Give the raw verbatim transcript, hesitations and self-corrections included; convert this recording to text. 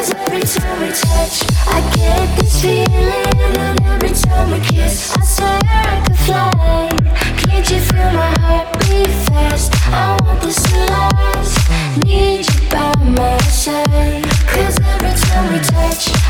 every time we touch, I get this feeling, and every time we kiss, I swear I could fly. Can't you feel my heart beat fast? I want this to last. Need you by my side, 'cause every time we touch,